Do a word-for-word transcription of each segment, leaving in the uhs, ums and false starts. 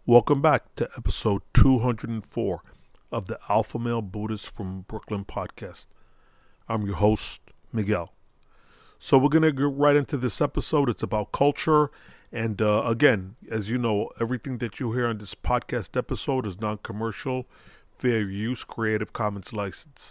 Welcome back to episode two hundred four of the Alpha Male Buddhist from Brooklyn podcast. I'm your host, Miguel. So we're going to get right into this episode. It's about culture. And uh, again, as you know, everything that you hear on this podcast episode is non-commercial, fair use, Creative Commons license.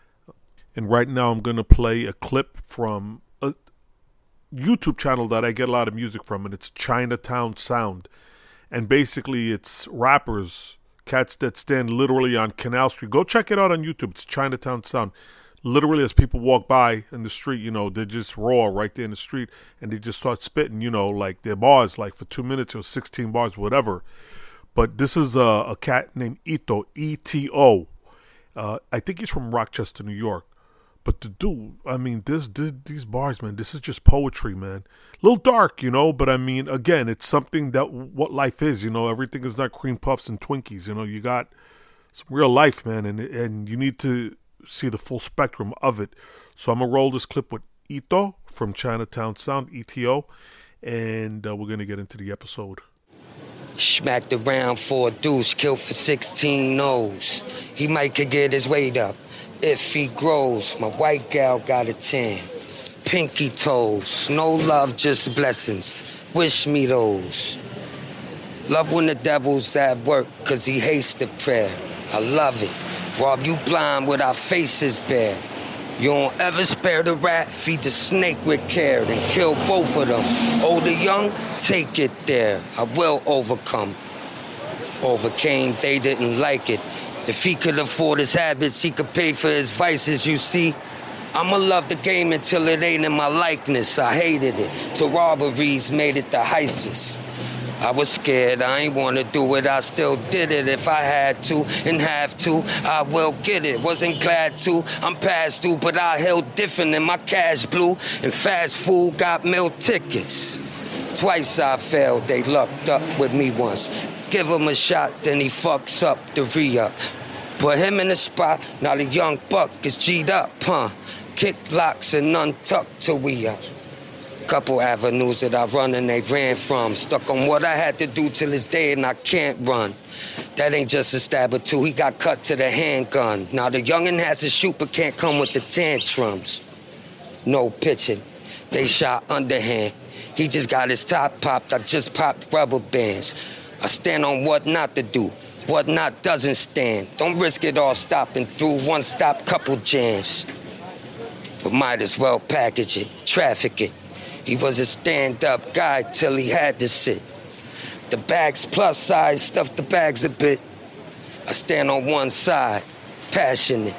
And right now I'm going to play a clip from a YouTube channel that I get a lot of music from, and it's Chinatown Sound. And basically, it's rappers, cats that stand literally on Canal Street. Go check it out on YouTube. It's Chinatown Sound. Literally, as people walk by in the street, you know, they just roar right there in the street. And they just start spitting, you know, like their bars, like for two minutes or sixteen bars, whatever. But this is a, a cat named Ito, E T O. Uh, I think he's from Rochester, New York. But the dude, I mean, this, this these bars, man, this is just poetry, man. A little dark, you know, but I mean, again, it's something that what life is, you know. Everything is not cream puffs and Twinkies, you know. You got some real life, man, and and you need to see the full spectrum of it. So I'm going to roll this clip with Ito from Chinatown Sound, E T O, and uh, we're going to get into the episode. Smacked around for a deuce, killed for sixteen O's. He might could get his weight up if he grows. My white gal got a ten. Pinky toes. No love, just blessings. Wish me those. Love when the devil's at work, cause he hates the prayer. I love it. Rob you blind with our faces bare. You don't ever spare the rat, feed the snake with care, then kill both of them. Old or young, take it there. I will overcome. Overcame, they didn't like it. If he could afford his habits, he could pay for his vices, you see. I'ma love the game until it ain't in my likeness. I hated it, till robberies made it the heists. I was scared, I ain't wanna do it, I still did it. If I had to and have to, I will get it. Wasn't glad to, I'm past due, but I held different and my cash blew. And fast food got meal tickets. Twice I failed, they lucked up with me once. Give him a shot, then he fucks up the re-up. Put him in the spot, now the young buck is G'd up, huh? Kick locks and untucked till we up. Couple avenues that I run and they ran from. Stuck on what I had to do till this day and I can't run. That ain't just a stab or two, he got cut to the handgun. Now the youngin' has to shoot but can't come with the tantrums. No pitching, they shot underhand. He just got his top popped, I just popped rubber bands. I stand on what not to do, what not doesn't stand. Don't risk it all stopping through one stop, couple jams. But might as well package it, traffic it. He was a stand-up guy till he had to sit. The bag's plus size, stuff the bags a bit. I stand on one side, passionate.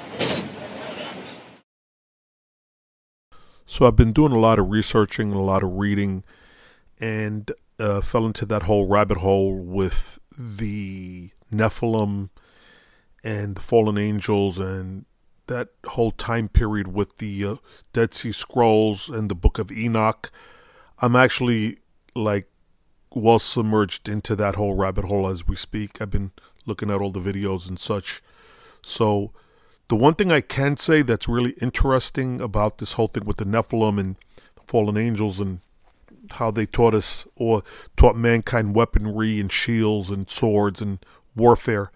So I've been doing a lot of researching, a lot of reading, and uh, fell into that whole rabbit hole with the Nephilim and the fallen angels and that whole time period with the uh, Dead Sea Scrolls and the Book of Enoch. I'm actually like well submerged into that whole rabbit hole as we speak. I've been looking at all the videos and such. So the one thing I can say that's really interesting about this whole thing with the Nephilim and the fallen angels and how they taught us or taught mankind weaponry and shields and swords and warfare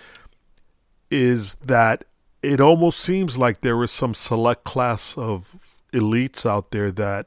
is that it almost seems like there is some select class of elites out there that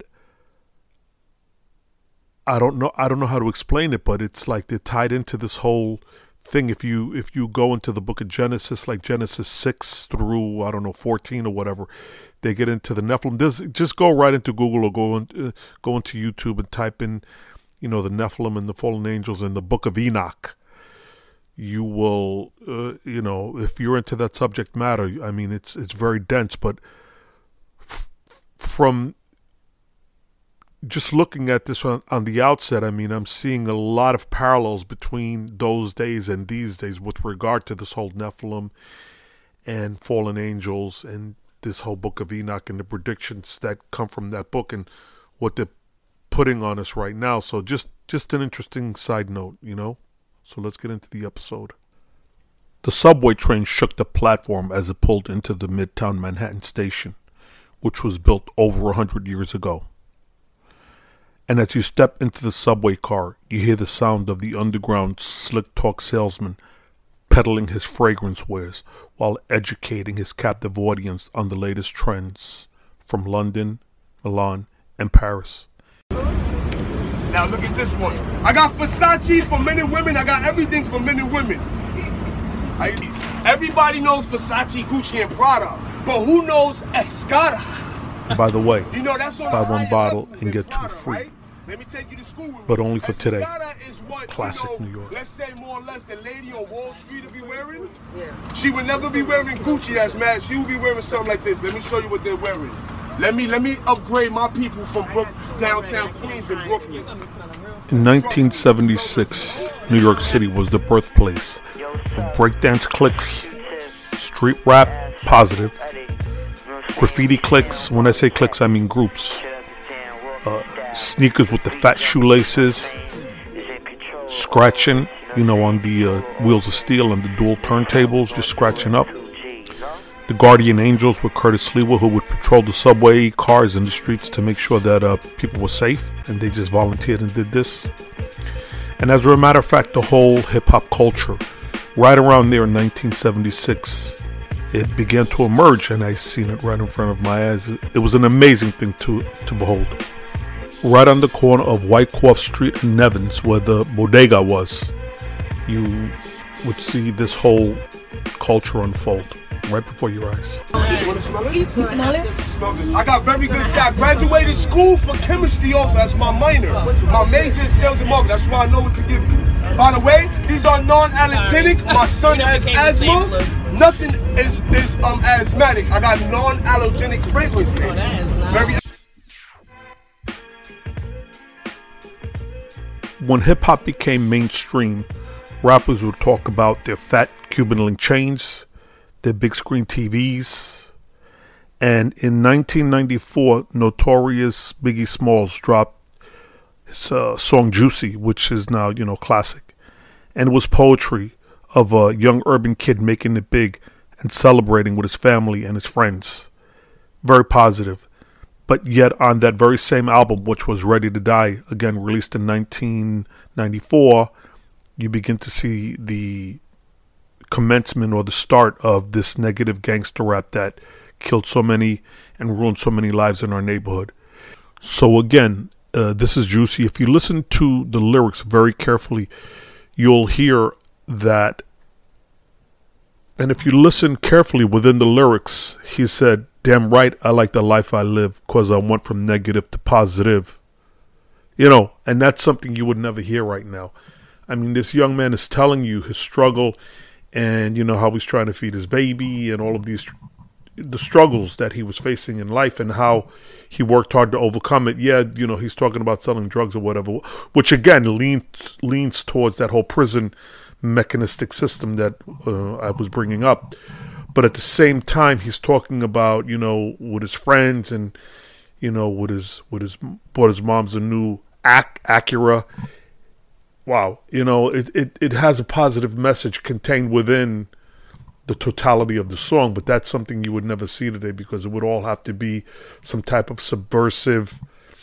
I don't know I don't know how to explain it, but it's like they're tied into this whole thing. If you if you go into the book of Genesis, like Genesis six through I don't know fourteen or whatever, they get into the Nephilim. There's, just go right into Google or go in, uh, go into YouTube and type in, you know, the Nephilim and the fallen angels and the Book of Enoch. You will, uh, you know, if you're into that subject matter, I mean, it's it's very dense. But f- from just looking at this on, on the outset, I mean, I'm seeing a lot of parallels between those days and these days with regard to this whole Nephilim and fallen angels and this whole Book of Enoch and the predictions that come from that book and what they're putting on us right now. So just, just an interesting side note, you know. So let's get into the episode. The subway train shook the platform as it pulled into the Midtown Manhattan station, which was built over a hundred years ago. And as you step into the subway car, you hear the sound of the underground slick talk salesman peddling his fragrance wares while educating his captive audience on the latest trends from London, Milan, and Paris. Now look at this one. I got Versace for men and women. I got everything for men and women. I, everybody knows Versace, Gucci, and Prada, but who knows Escada? By the way, you know, that's buy one bottle and get two Prada, free. Right? Let me take you to school with but me. only for today. Is what, Classic you know, New York. Let's say more or less the lady on Wall Street will be wearing. Yeah. She would never be wearing Gucci that's mad. She would be wearing something like this. Let me show you what they're wearing. Let me let me upgrade my people from Brook, downtown Queens and Brooklyn. In nineteen seventy-six, New York City was the birthplace of breakdance cliques, street rap, positive, graffiti cliques. When I say cliques, I mean groups. Uh, sneakers with the fat shoelaces, scratching, you know, on the uh, wheels of steel and the dual turntables, just scratching up. The Guardian Angels with Curtis Lewa, who would patrol the subway cars in the streets to make sure that uh, people were safe, and they just volunteered and did this. And as a matter of fact, the whole hip-hop culture, right around there in nineteen seventy-six, it began to emerge, and I seen it right in front of my eyes. It was an amazing thing to, to behold. Right on the corner of Wyckoff Street and Nevins, where the bodega was, you would see this whole culture unfold right before your eyes. You want to smell it? You smell it? Smell this. I got very good taste. I graduated school for chemistry also. That's my minor. My major is sales and marketing. That's why I know what to give you. By the way, these are non-allergenic. My son has asthma. Nothing is, is um asthmatic. I got non-allergenic fragrance. Very. When hip-hop became mainstream, rappers would talk about their fat Cuban link chains, their big screen T Vs, and in nineteen ninety-four, Notorious Biggie Smalls dropped his uh, song Juicy, which is now, you know, classic. And it was poetry of a young urban kid making it big and celebrating with his family and his friends. Very positive. But yet on that very same album, which was Ready to Die, again released in nineteen ninety-four, you begin to see the commencement or the start of this negative gangster rap that killed so many and ruined so many lives in our neighborhood. So again, uh, this is Juicy. If you listen to the lyrics very carefully, you'll hear that. And if you listen carefully within the lyrics, he said, "Damn right, I like the life I live, cause I went from negative to positive." You know, and that's something you would never hear right now. I mean, this young man is telling you his struggle and, you know, how he's trying to feed his baby and all of these, the struggles that he was facing in life and how he worked hard to overcome it. Yeah, you know, he's talking about selling drugs or whatever, which again leans, leans towards that whole prison mechanistic system that uh, I was bringing up. But at the same time, he's talking about, you know, with his friends and, you know, with his, with his, bought his mom's a new Ac- Acura. Wow. You know, it, it, it has a positive message contained within the totality of the song, but that's something you would never see today because it would all have to be some type of subversive,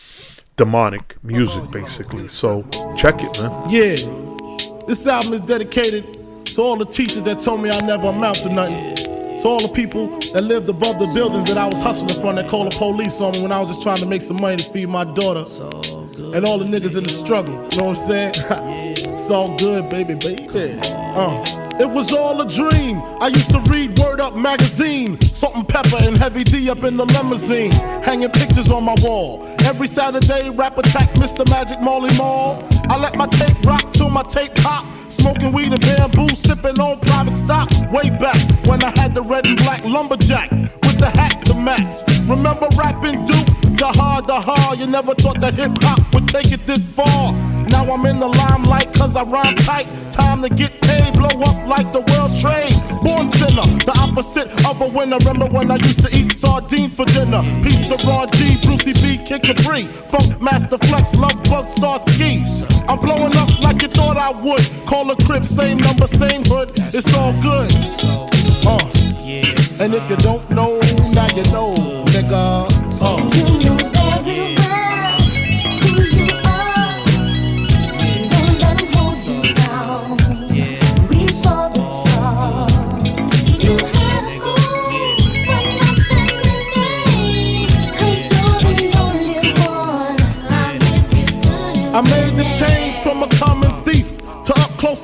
demonic music, basically. So check it, man. Yeah. This album is dedicated to all the teachers that told me I never amount to nothing. To all the people that lived above the buildings that I was hustling from that called the police on me when I was just trying to make some money to feed my daughter. And all the niggas in the struggle, you know what I'm saying? It's all good, baby, baby. Uh. It was all a dream. I used to read Word Up magazine, Salt and Pepper and Heavy D up in the limousine, hanging pictures on my wall. Every Saturday, rap attack Mister Magic Molly Mall. I let my tape rock till my tape pop. Smoking weed and bamboo, sipping on private stock. Way back when I had the red and black lumberjack with the hat to match. Remember rapping Duke? The hard, the hard. You never thought that hip hop would take it this far. Now I'm in the limelight cause I rhyme tight. Time to get paid, blow up like the world trade. Born sinner, the opposite of a winner. Remember when I used to eat sardines for dinner? Peace to Ron G, Brucey B, Kid Capri, Funk Master Flex, Love Bug, Star Ski. I'm blowing up like you thought I would. Call a crib, same number, same hood. It's all good. Uh. And if you don't know, now you know, nigga. Uh. You know very well who's you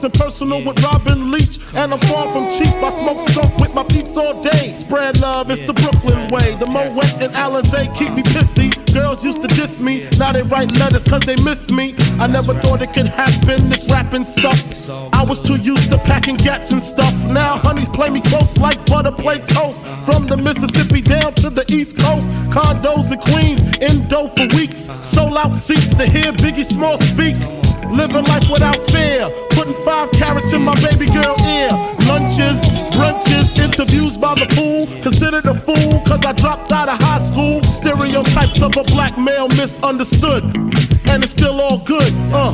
and personal with Robin Leach. And I'm far from cheap, I smoke skunk with my peeps all day. Spread love, it's the Brooklyn way. The Moet and Alizé keep me pissy. Girls used to diss me, now they write letters cause they miss me. I never thought it could happen, this rapping stuff. I was too used to packing gats and stuff. Now honeys play me close like butter play toast. From the Mississippi down to the East Coast. Condos in Queens, Indo for weeks. Sold out seats to hear Biggie Small speak. Living life without fear. Putting five carats in my baby girl ear. Lunches, brunches, interviews by the pool. Considered a fool cause I dropped out of high school. Stereotypes of a black male misunderstood. And it's still all good, uh.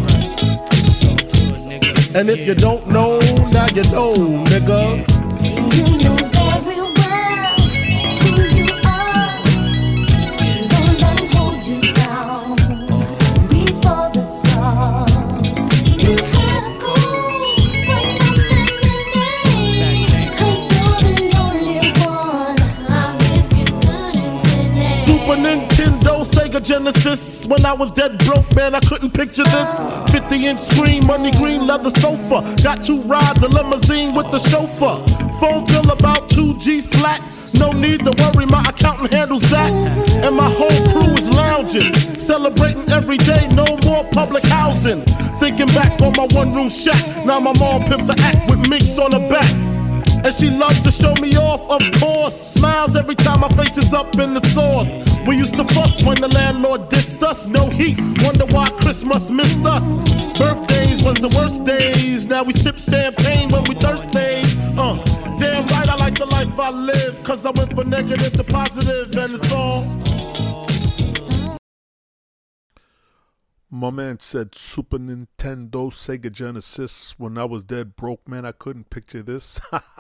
And if you don't know, now you know, nigga. You know very well who you are. Don't let them hold you down. Reach for the stars. You had a goal, but nothing remains. 'Cause you're the only one. I'll give you good and good. Super Nintendo, Sega Genesis. When I was dead broke, man, I couldn't picture this. fifty inch screen, money green, leather sofa. Got two rides, a limousine with the chauffeur. Phone bill about two G's flat. No need to worry, my accountant handles that. And my whole crew is lounging, celebrating every day, no more public housing. Thinking back on my one room shack. Now my mom pimps a act with minks on her back. And she loves to show me off, of course. Smiles every time my face is up in the sauce. We used to fuss when the landlord dissed us. No heat, wonder why Christmas missed us. Birthdays was the worst days. Now we sip champagne when we thirsty. Uh, damn right I like the life I live. Cause I went from negative to positive and it's all. My man said Super Nintendo, Sega Genesis. When I was dead broke, man, I couldn't picture this.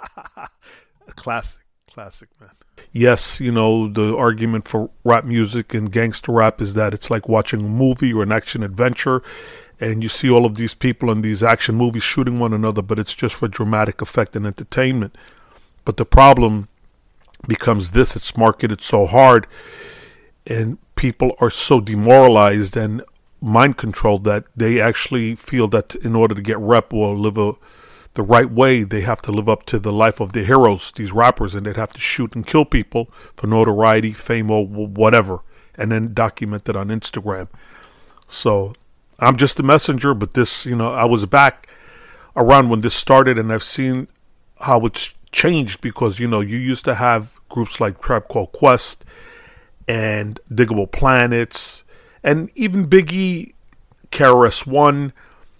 Classic, classic, man. Yes, you know, the argument for rap music and gangster rap is that it's like watching a movie or an action adventure, and you see all of these people in these action movies shooting one another, but it's just for dramatic effect and entertainment. But the problem becomes this: it's marketed so hard, and people are so demoralized and mind controlled that they actually feel that in order to get rep or live a, the right way, they have to live up to the life of their heroes, these rappers, and they'd have to shoot and kill people for notoriety, fame, or whatever, and then document it on Instagram. So I'm just a messenger, but this, you know, I was back around when this started, and I've seen how it's changed because, you know, you used to have groups like Tribe Called Quest and Diggable Planets, and even Biggie, K R S One,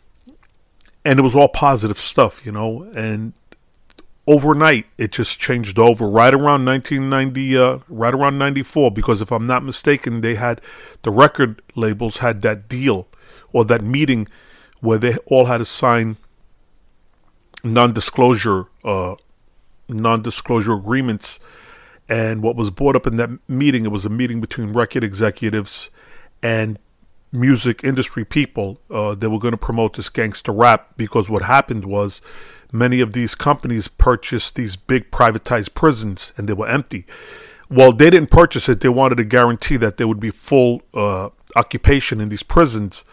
and it was all positive stuff, you know. And overnight, it just changed over right around nineteen ninety, uh, right around ninety-four, because if I'm not mistaken, they had, the record labels had that deal or that meeting where they all had to sign non-disclosure, uh, non-disclosure agreements. And what was brought up in that meeting, it was a meeting between record executives and music industry people. Uh, they were going to promote this gangster rap because what happened was many of these companies purchased these big privatized prisons and they were empty. Well, they didn't purchase it. They wanted to guarantee that there would be full uh, occupation in these prisons.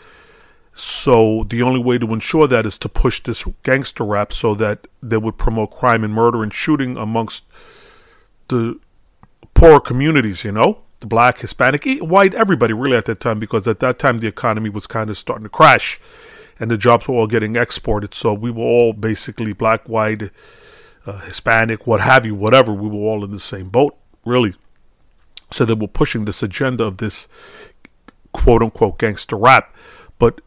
So the only way to ensure that is to push this gangster rap so that they would promote crime and murder and shooting amongst the poorer communities, you know? The black, Hispanic, white, everybody really at that time, because at that time the economy was kind of starting to crash and the jobs were all getting exported. So we were all basically black, white, uh, Hispanic, what have you, whatever. We were all in the same boat, really. So they were pushing this agenda of this quote unquote gangster rap. But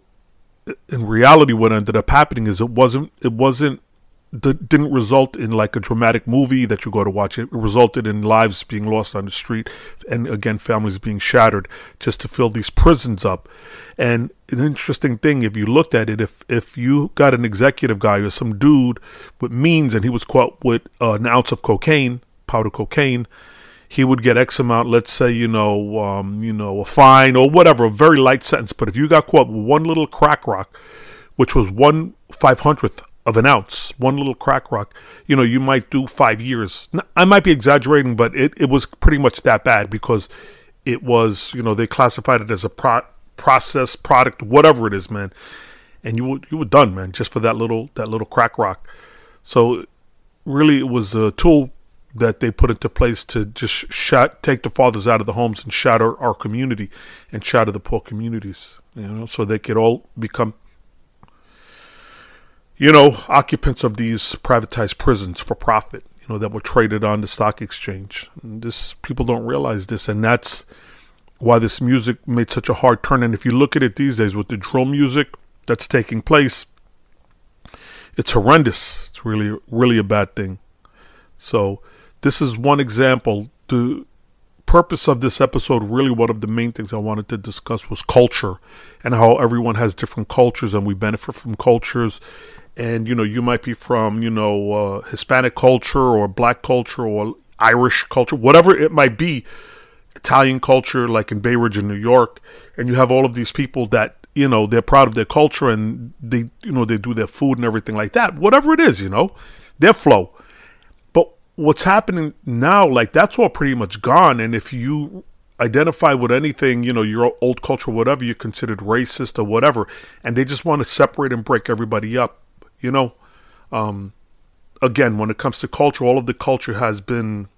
in reality, what ended up happening is it wasn't, it wasn't, That didn't result in like a dramatic movie that you go to watch. It resulted in lives being lost on the street and, again, families being shattered just to fill these prisons up. And an interesting thing, if you looked at it, if if you got an executive guy or some dude with means and he was caught with uh, an ounce of cocaine, powder cocaine, he would get X amount, let's say, you know, um, you know, a fine or whatever, a very light sentence. But if you got caught with one little crack rock, which was one five hundredth of an ounce, one little crack rock, you know, you might do five years. I might be exaggerating, but it, it was pretty much that bad because it was, you know, they classified it as a pro- processed product, whatever it is, man. and you were, you were done, man, just for that little that little crack rock. So really, it was a tool that they put into place to just shut, take the fathers out of the homes and shatter our community and shatter the poor communities, you know, so they could all become, you know, occupants of these privatized prisons for profit, you know, that were traded on the stock exchange. And this, people don't realize this, and that's why this music made such a hard turn. And if you look at it these days with the drill music that's taking place, it's horrendous. It's really, really a bad thing. So this is one example. The purpose of this episode, really one of the main things I wanted to discuss, was culture and how everyone has different cultures and we benefit from cultures. And, you know, you might be from, you know, uh, Hispanic culture or black culture or Irish culture, whatever it might be, Italian culture, like in Bay Ridge in New York. And you have all of these people that, you know, they're proud of their culture and they, you know, they do their food and everything like that. Whatever it is, you know, their flow. What's happening now, like, that's all pretty much gone. And if you identify with anything, you know, your old culture, whatever, you're considered racist or whatever. And they just want to separate and break everybody up, you know. Um, again, when it comes to culture, all of the culture has been,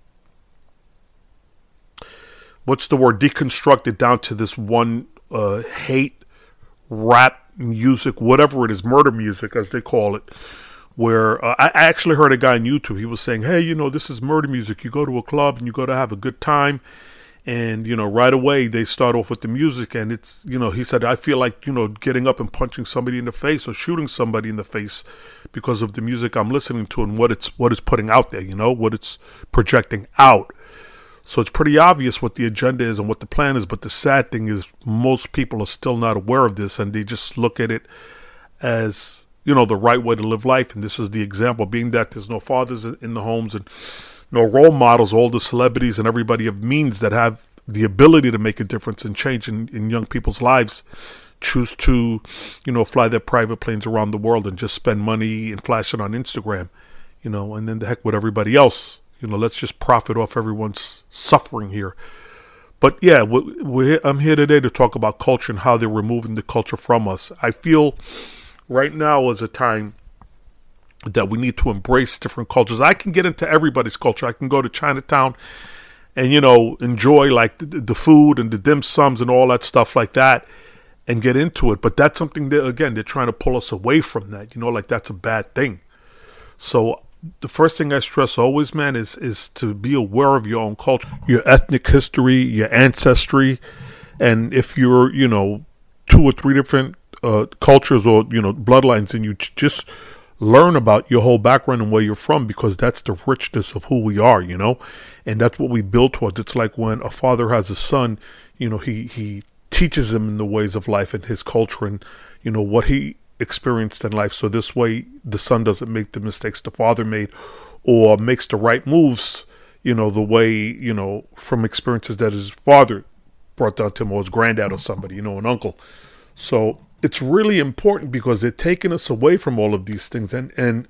what's the word, deconstructed down to this one uh, hate, rap music, whatever it is, murder music, as they call it. Where uh, I actually heard a guy on YouTube, he was saying, hey, you know, this is murder music. You go to a club and you go to have a good time. And, you know, right away they start off with the music. And it's, you know, he said, I feel like, you know, getting up and punching somebody in the face or shooting somebody in the face because of the music I'm listening to and what it's what it's putting out there, you know, what it's projecting out. So it's pretty obvious what the agenda is and what the plan is. But the sad thing is most people are still not aware of this, and they just look at it as, you know, the right way to live life. And this is the example, being that there's no fathers in the homes and no role models. All the celebrities and everybody of means that have the ability to make a difference and change in, in young people's lives choose to, you know, fly their private planes around the world and just spend money and flash it on Instagram, you know, and then the heck with everybody else. You know, let's just profit off everyone's suffering here. But yeah, we're, I'm here today to talk about culture and how they're removing the culture from us. I feel right now is a time that we need to embrace different cultures. I can get into everybody's culture. I can go to Chinatown and, you know, enjoy like the, the food and the dim sums and all that stuff like that and get into it. But that's something that, again, they're trying to pull us away from that. You know, like that's a bad thing. So the first thing I stress always, man, is, is to be aware of your own culture, your ethnic history, your ancestry. And if you're, you know, two or three different Uh, cultures or, you know, bloodlines, and you ch- just learn about your whole background and where you're from, because that's the richness of who we are, you know, and that's what we build towards. It's like when a father has a son, you know, he he teaches him in the ways of life and his culture and, you know, what he experienced in life, so this way the son doesn't make the mistakes the father made, or makes the right moves, you know, the way, you know, from experiences that his father brought down to him, or his granddad or somebody, you know, an uncle. So it's really important because they're taking us away from all of these things and, and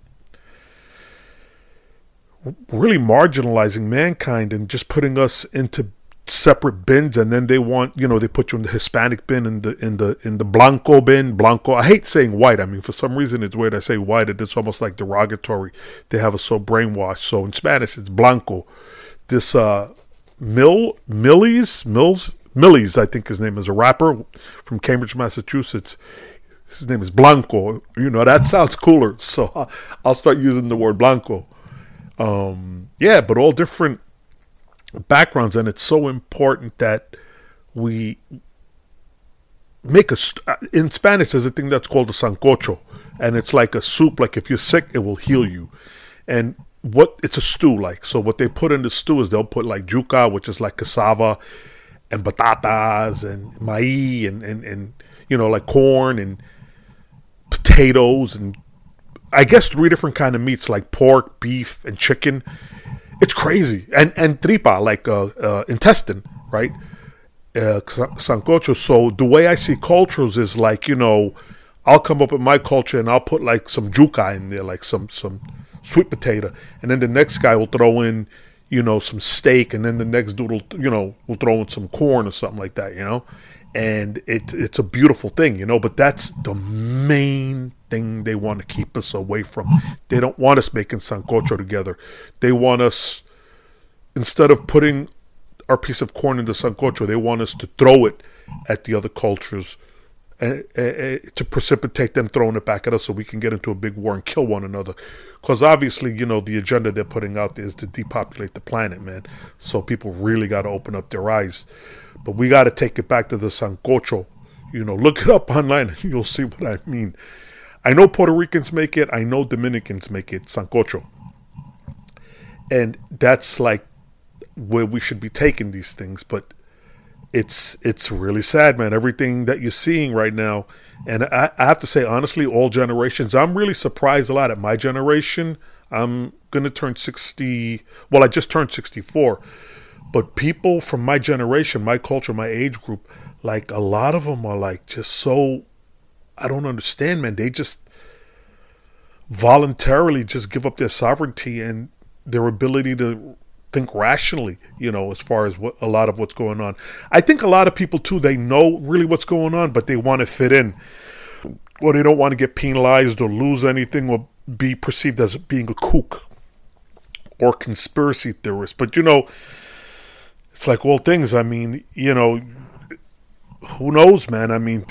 really marginalizing mankind and just putting us into separate bins. And then they want, you know, they put you in the Hispanic bin, in the in the in the Blanco bin. Blanco. I hate saying white. I mean, for some reason it's weird I say white, and it's almost like derogatory. They have us so brainwashed. So in Spanish it's Blanco. This uh, Mill Millies Mills. Millies, I think his name is, a rapper from Cambridge, Massachusetts. His name is Blanco. You know, that sounds cooler, so I'll start using the word Blanco. Um, yeah, but all different backgrounds, and it's so important that we make a... St- in Spanish, there's a thing that's called a sancocho, and it's like a soup. Like if you're sick, it will heal you. And what it's a stew like. So what they put in the stew is they'll put like yuca, which is like cassava, and batatas and maíz and, and, and, you know, like corn and potatoes and I guess three different kind of meats like pork, beef, and chicken. It's crazy. And and tripa, like uh, uh, intestine, right? Uh, sancocho. So the way I see cultures is like, you know, I'll come up with my culture and I'll put like some yuca in there, like some, some sweet potato. And then the next guy will throw in, you know, some steak, and then the next dude will, you know, will throw in some corn or something like that, you know? And it it's a beautiful thing, you know, but that's the main thing they want to keep us away from. They don't want us making sancocho together. They want us, instead of putting our piece of corn into sancocho, they want us to throw it at the other cultures and uh, uh, to precipitate them throwing it back at us so we can get into a big war and kill one another. Because obviously, you know, the agenda they're putting out there is to depopulate the planet, man. So people really got to open up their eyes. But we got to take it back to the sancocho. You know, look it up online and you'll see what I mean. I know Puerto Ricans make it. I know Dominicans make it, sancocho. And that's like where we should be taking these things. But it's it's really sad, man. Everything that you're seeing right now. And I, I have to say, honestly, all generations, I'm really surprised a lot at my generation. I'm going to turn sixty. Well, I just turned sixty-four. But people from my generation, my culture, my age group, like a lot of them are like just so, I don't understand, man. They just voluntarily just give up their sovereignty and their ability to think rationally, you know, as far as what a lot of what's going on. I think a lot of people too, they know really what's going on, but they want to fit in, or they don't want to get penalized or lose anything or be perceived as being a kook or conspiracy theorist. But you know, it's like all things. I mean, you know, who knows, man? I mean,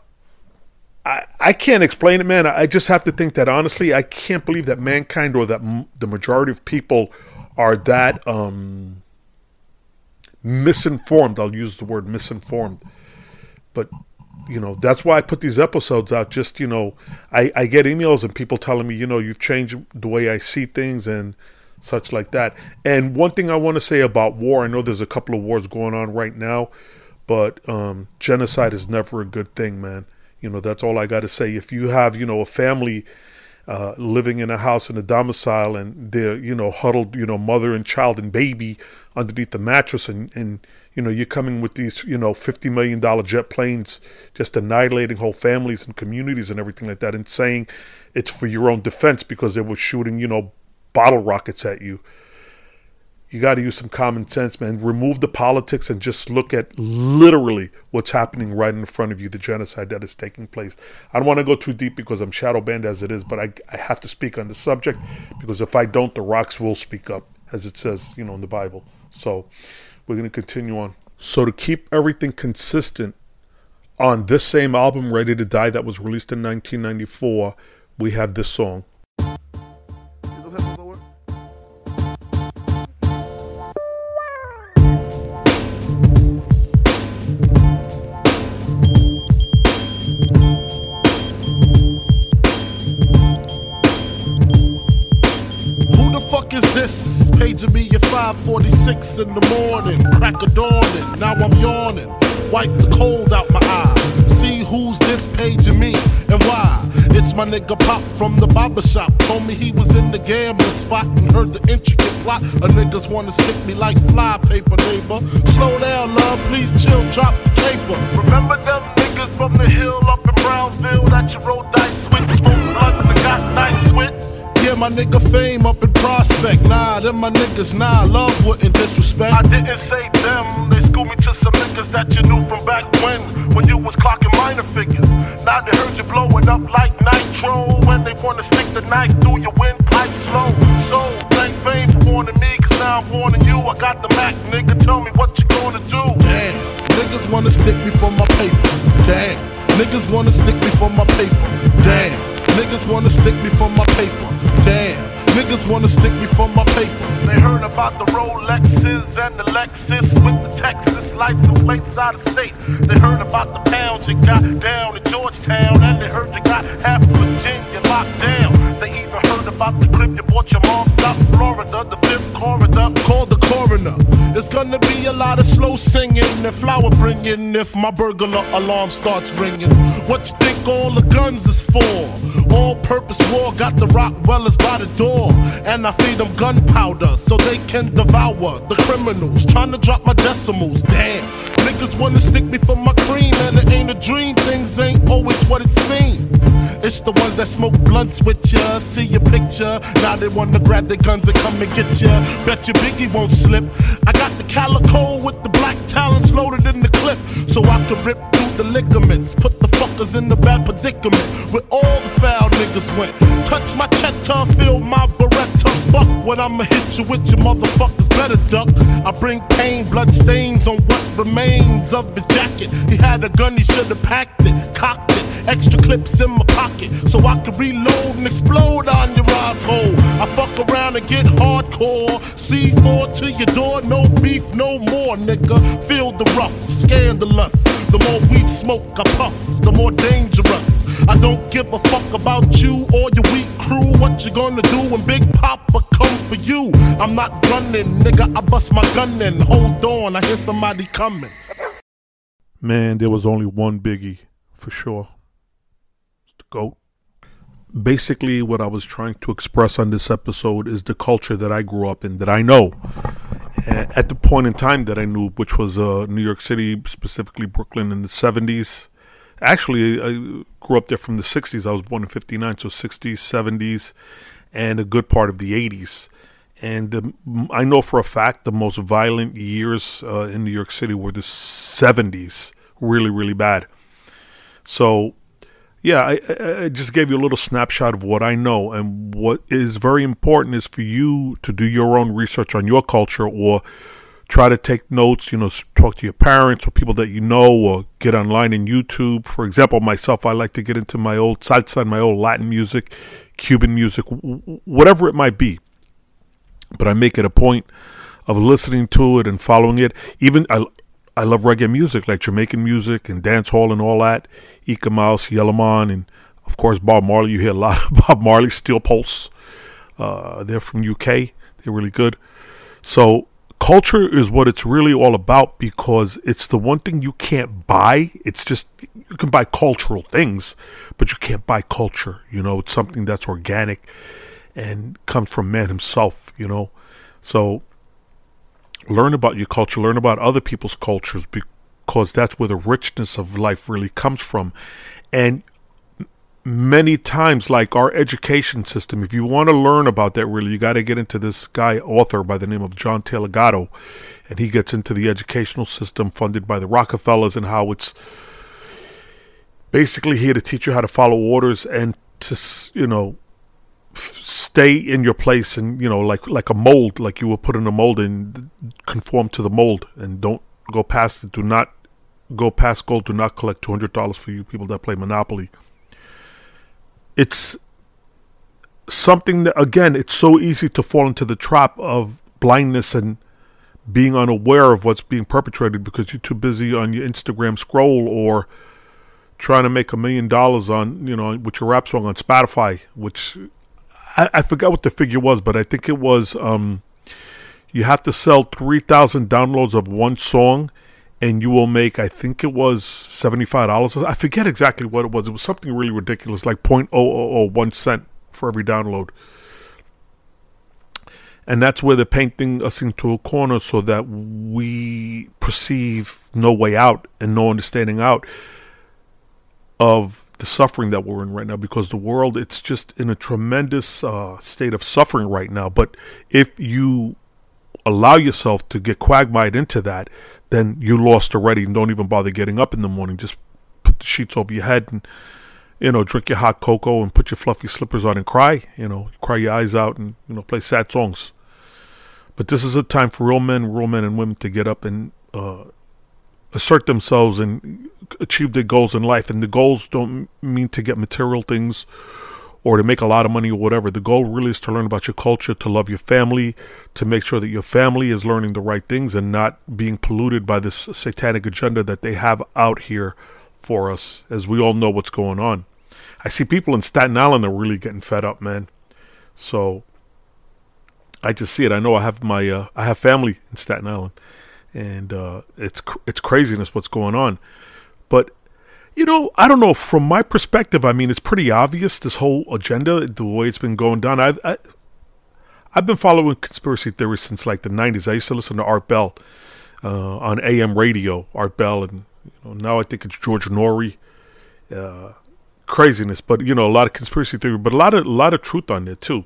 I I can't explain it, man. I just have to think that honestly, I can't believe that mankind or that m- the majority of people are that um, misinformed. I'll use the word misinformed. But, you know, that's why I put these episodes out. Just, you know, I, I get emails and people telling me, you know, you've changed the way I see things and such like that. And one thing I want to say about war, I know there's a couple of wars going on right now, but um, genocide is never a good thing, man. You know, that's all I got to say. If you have, you know, a family Uh, living in a house in a domicile and they're, you know, huddled, you know, mother and child and baby underneath the mattress and, and you know, you're coming with these, you know, fifty million dollars jet planes just annihilating whole families and communities and everything like that and saying it's for your own defense because they were shooting, you know, bottle rockets at you. You got to use some common sense, man. Remove the politics and just look at literally what's happening right in front of you, the genocide that is taking place. I don't want to go too deep because I'm shadow banned as it is, but I, I have to speak on the subject because if I don't, the rocks will speak up, as it says, you know, in the Bible. So we're going to continue on. So to keep everything consistent, on this same album, Ready to Die, that was released in nineteen ninety-four, we have this song. Paging me at five forty-six in the morning, crack of dawning, now I'm yawning, wipe the cold out my eye, see who's this paging me and why. It's my nigga Pop from the barber shop, told me he was in the gambling spot and heard the intricate plot. A niggas wanna stick me like fly paper, neighbor. Slow down, love, please chill, drop the paper. Remember them niggas from the hill up in Brownsville that you rolled dice with, smoke blunts and got nice with? Yeah, my nigga Fame up in Prospect. Nah, them my niggas, nah, love wouldn't disrespect. I didn't say them, they schooled me to some niggas that you knew from back when, when you was clocking minor figures. Now they heard you blowing up like nitro, when they wanna stick the knife through your windpipe slow. So, thank Fame for warning me, cause now I'm warning you. I got the Mac, nigga, tell me what you gonna do. Damn, niggas wanna stick me for my paper. Damn, niggas wanna stick me for my paper. Damn. Niggas wanna stick me for my paper. Damn, niggas wanna stick me for my paper. They heard about the Rolexes and the Lexus with the Texas license plates out of state. They heard about the pounds you got down in Georgetown, and they heard you got half of Virginia locked down. They even heard about the crib you bought your mom out in Florida, the fifth corridor. Call the coroner. It's gonna be a lot of slow singing and flower bringing if my burglar alarm starts ringing. What you think all the guns is for? All-purpose war got the Rockwellers by the door, and I feed them gunpowder so they can devour the criminals trying to drop my decimals. Damn, niggas wanna stick me for my cream, and it ain't a dream. Things ain't always what it seems. It's the ones that smoke blunts with ya, see your picture. Now they wanna grab their guns and come and get ya. Bet your Biggie won't slip. I got the calico with the black talons loaded in the clip, so I can rip through the ligaments. Put the fuckers in the bad predicament where all the foul niggas went. Touch my cheddar, feel my Beretta. Fuck when I'ma hit you with your motherfuckers better duck. I bring pain, blood stains on what remains of his jacket. He had a gun, he should've packed it, cocked it. Extra clips in my pocket so I can reload and explode on your asshole. I fuck around and get hardcore. C four to your door, no beef, no more, nigga. Feel the rough, scandalous. The more weed smoke I puff, the more dangerous. I don't give a fuck about you or your weak crew. What you gonna do when Big Papa come for you? I'm not gunning, nigga, I bust my gun in. Hold on, I hear somebody coming. Man, there was only one Biggie, for sure. It's the GOAT. Basically, what I was trying to express on this episode is the culture that I grew up in, that I know. At the point in time that I knew, which was uh, New York City, specifically Brooklyn in the seventies. Actually, I grew up there from the sixties. I was born in fifty-nine, so sixties, seventies, and a good part of the eighties. And um, I know for a fact the most violent years uh, in New York City were the seventies. Really, really bad. So, yeah, I, I just gave you a little snapshot of what I know. And what is very important is for you to do your own research on your culture, or try to take notes, you know, talk to your parents or people that you know, or get online in YouTube. For example, myself, I like to get into my old salsa, my old Latin music, Cuban music, whatever it might be. But I make it a point of listening to it and following it. Even I, I love reggae music, like Jamaican music and dance hall and all that. Ika Mouse, Yellowman, and of course Bob Marley. You hear a lot of Bob Marley, Steel Pulse. Uh, they're from U K. They're really good. So culture is what it's really all about, because it's the one thing you can't buy. It's just, you can buy cultural things, but you can't buy culture. You know, it's something that's organic and comes from man himself, you know. So learn about your culture, learn about other people's cultures, because that's where the richness of life really comes from. And many times, like our education system, if you want to learn about that really, you got to get into this guy, author by the name of John Taylor Gatto, and he gets into the educational system funded by the Rockefellers and how it's basically here to teach you how to follow orders and to, you know, stay in your place, and, you know, like like a mold, like you will put in a mold and conform to the mold and don't go past it. Do not go past gold. Do not collect two hundred dollars for you people that play Monopoly. It's something that, again, it's so easy to fall into the trap of blindness and being unaware of what's being perpetrated because you're too busy on your Instagram scroll or trying to make a million dollars on, you know, with your rap song on Spotify, which I, I forgot what the figure was, but I think it was um, you have to sell three thousand downloads of one song and you will make, I think it was seventy-five dollars. I forget exactly what it was. It was something really ridiculous, like zero point zero zero zero one cent for every download. And that's where they're painting us into a corner so that we perceive no way out and no understanding out of the suffering that we're in right now, because the world, it's just in a tremendous uh, state of suffering right now. But if you allow yourself to get quagmired into that, then you lost already, and don't even bother getting up in the morning. Just put the sheets over your head and, you know, drink your hot cocoa and put your fluffy slippers on and cry, you know, cry your eyes out and, you know, play sad songs. But this is a time for real men, real men and women to get up and uh, assert themselves and achieve their goals in life. And the goals don't mean to get material things or to make a lot of money or whatever. The goal really is to learn about your culture, to love your family, to make sure that your family is learning the right things and not being polluted by this satanic agenda that they have out here for us, as we all know what's going on. I see people in Staten Island are really getting fed up, man. So I just see it. I know I have my uh, I have family in Staten Island, and uh, it's it's craziness what's going on. But You know, I don't know. From my perspective, I mean, it's pretty obvious, this whole agenda, the way it's been going down. I've, I, I've been following conspiracy theories since like the nineties. I used to listen to Art Bell uh, on A M radio, Art Bell, and you know, now I think it's George Norrie. Uh, craziness, but you know, a lot of conspiracy theory, but a lot of a lot of truth on there too.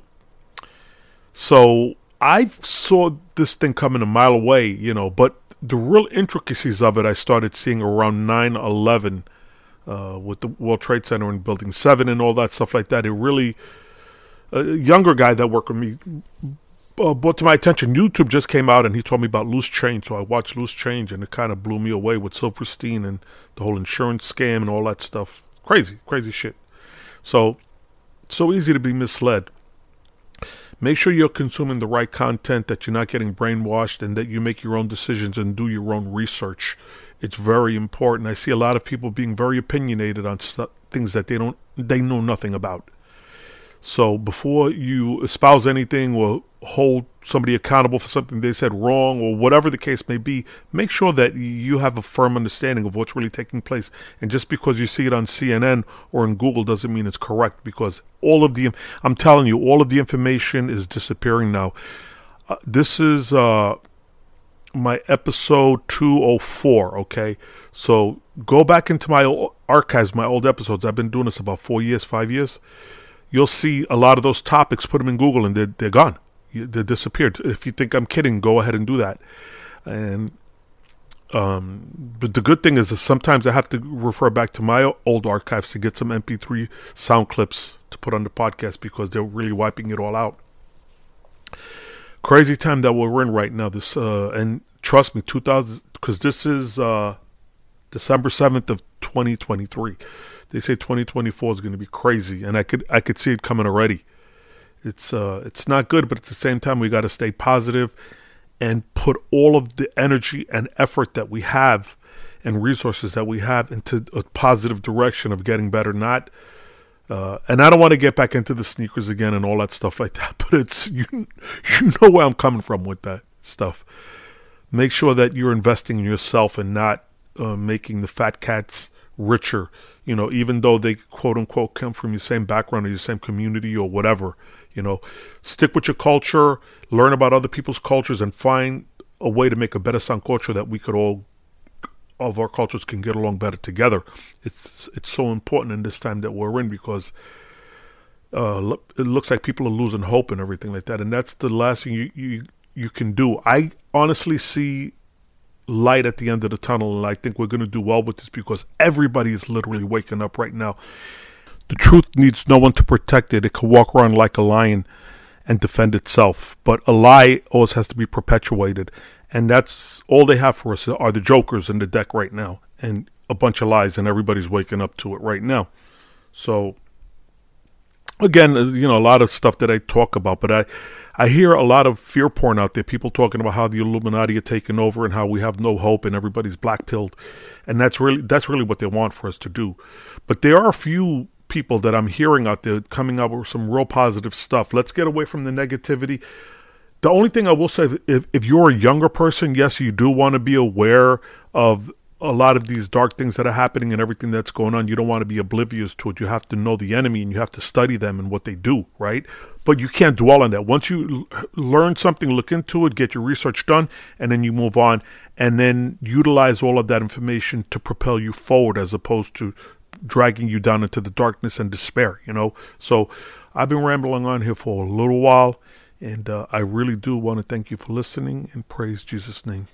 So I saw this thing coming a mile away, you know, but the real intricacies of it I started seeing around nine eleven uh, with the World Trade Center and Building seven and all that stuff like that. It really, a younger guy that worked with me uh, brought to my attention. YouTube just came out and he told me about Loose Change, so I watched Loose Change and it kind of blew me away with Silverstein and the whole insurance scam and all that stuff. Crazy, crazy shit. So, so easy to be misled. Make sure you're consuming the right content, that you're not getting brainwashed, and that you make your own decisions and do your own research. It's very important. I see a lot of people being very opinionated on st- things that they don't, they know nothing about. So before you espouse anything or hold somebody accountable for something they said wrong or whatever the case may be, make sure that you have a firm understanding of what's really taking place. And just because you see it on C N N or in Google doesn't mean it's correct, because all of the, I'm telling you, all of the information is disappearing now. Uh, this is uh, my episode two oh four, okay? So go back into my o- archives, my old episodes. I've been doing this about four years, five years. You'll see a lot of those topics, put them in Google, and they're, they're gone. They disappeared. If you think I'm kidding, go ahead and do that. And um, but the good thing is that sometimes I have to refer back to my old archives to get some M P three sound clips to put on the podcast, because they're really wiping it all out. Crazy time that we're in right now. This uh, and trust me, two thousand, because this is uh, December seventh of twenty twenty-three. They say twenty twenty-four is going to be crazy, and I could I could see it coming already. It's uh it's not good, but at the same time we got to stay positive and put all of the energy and effort that we have and resources that we have into a positive direction of getting better. Not uh, and I don't want to get back into the sneakers again and all that stuff like that, but it's you you know where I'm coming from with that stuff. Make sure that you're investing in yourself and not uh, making the fat cats richer. You know, even though they quote unquote come from your same background or your same community or whatever, you know, stick with your culture, learn about other people's cultures, and find a way to make a better sound culture that we could all, all of our cultures can get along better together. It's it's so important in this time that we're in, because uh, it looks like people are losing hope and everything like that. And that's the last thing you, you, you can do. I honestly see light at the end of the tunnel, and I think we're going to do well with this, because everybody is literally waking up right now. The truth needs no one to protect it. It can walk around like a lion and defend itself, but a lie always has to be perpetuated, and that's all they have for us are the jokers in the deck right now, and a bunch of lies, and everybody's waking up to it right now. So again, you know, a lot of stuff that I talk about, but I I hear a lot of fear porn out there, people talking about how the Illuminati are taking over and how we have no hope and everybody's black-pilled. And that's really that's really what they want for us to do. But there are a few people that I'm hearing out there coming up with some real positive stuff. Let's get away from the negativity. The only thing I will say, if, if you're a younger person, yes, you do want to be aware of a lot of these dark things that are happening and everything that's going on. You don't want to be oblivious to it. You have to know the enemy and you have to study them and what they do, right? But you can't dwell on that. Once you l- learn something, look into it, get your research done, and then you move on, and then utilize all of that information to propel you forward, as opposed to dragging you down into the darkness and despair, you know? So I've been rambling on here for a little while, and uh, I really do want to thank you for listening, and praise Jesus' name.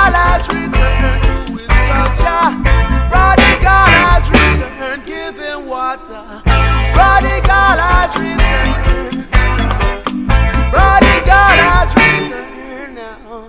has returned to his culture. Prodigal has returned, giving water. Prodigal has returned. Prodigal has returned now.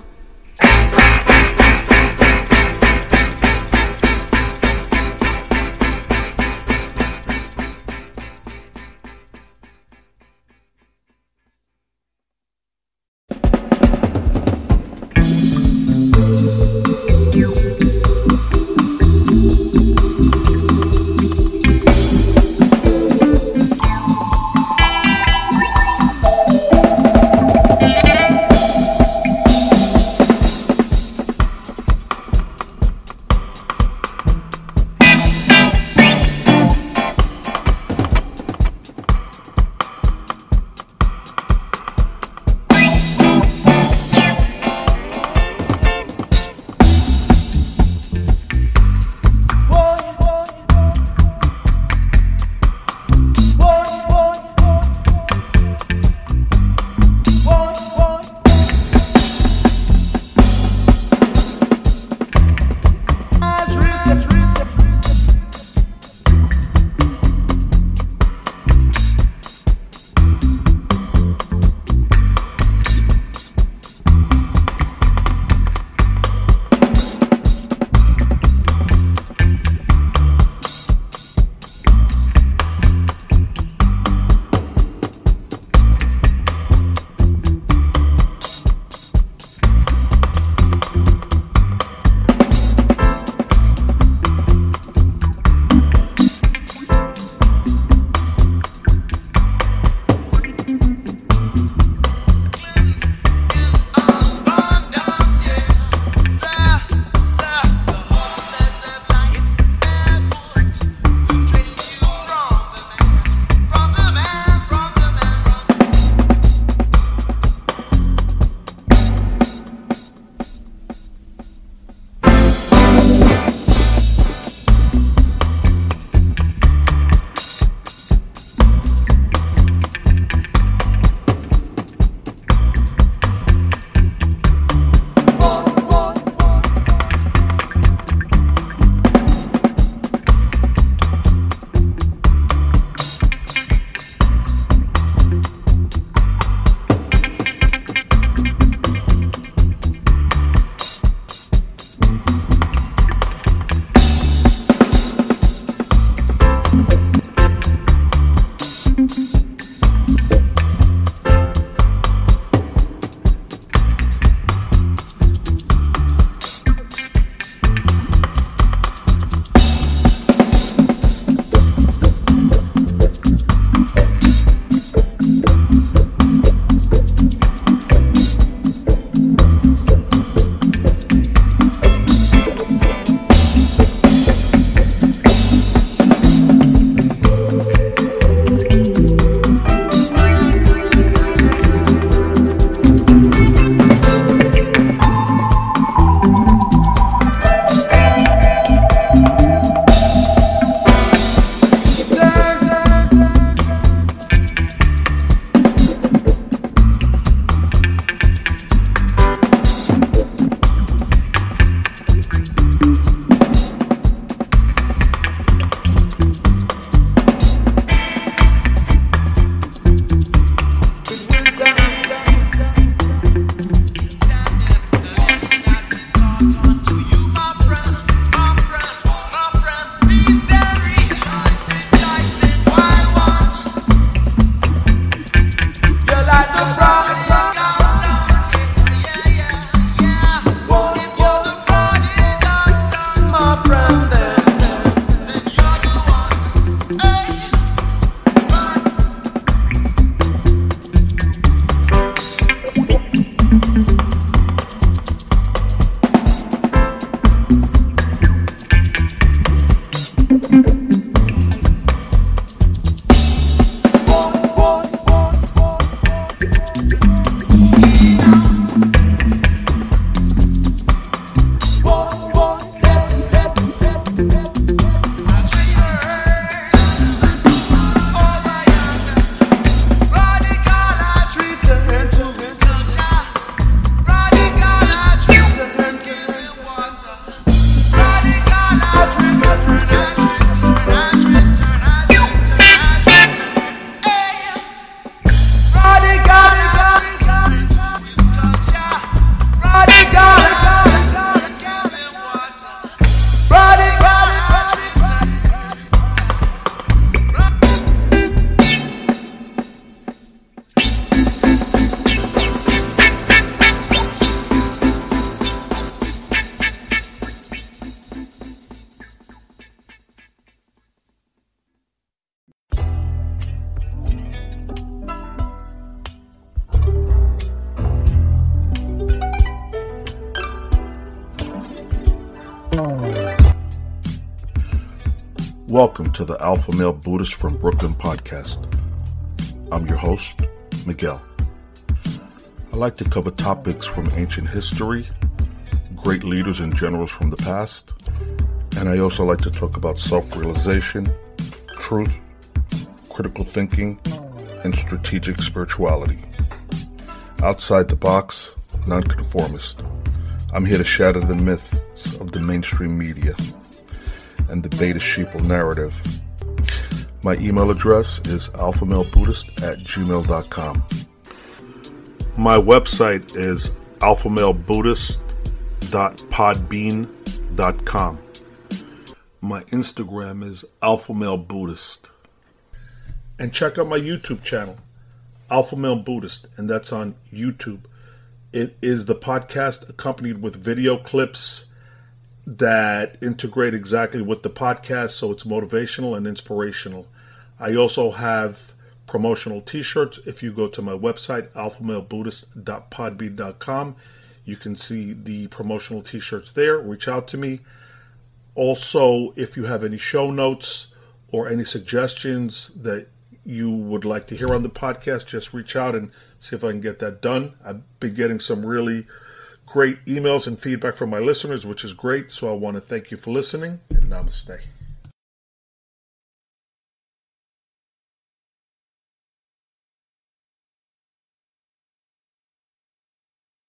Welcome to the Alpha Male Buddhist from Brooklyn podcast. I'm your host, Miguel. I like to cover topics from ancient history, great leaders and generals from the past, and I also like to talk about self-realization, truth, critical thinking, and strategic spirituality. Outside the box, nonconformist. I'm here to shatter the myths of the mainstream media and the beta sheeple narrative. My email address is alphamalebuddhist at gmail dot com. My website is alphamalebuddhist dot podbean dot com. My Instagram is alphamalebuddhist. And check out my YouTube channel, Alpha Male Buddhist, and that's on YouTube. It is the podcast accompanied with video clips that integrate exactly with the podcast, so it's motivational and inspirational. I also have promotional t-shirts. If you go to my website, alphamalebuddhist dot podbean dot com, you can see the promotional t-shirts there. Reach out to me. Also, if you have any show notes or any suggestions that you would like to hear on the podcast, just reach out and see if I can get that done. I've been getting some really great emails and feedback from my listeners, which is great. So I want to thank you for listening, and namaste.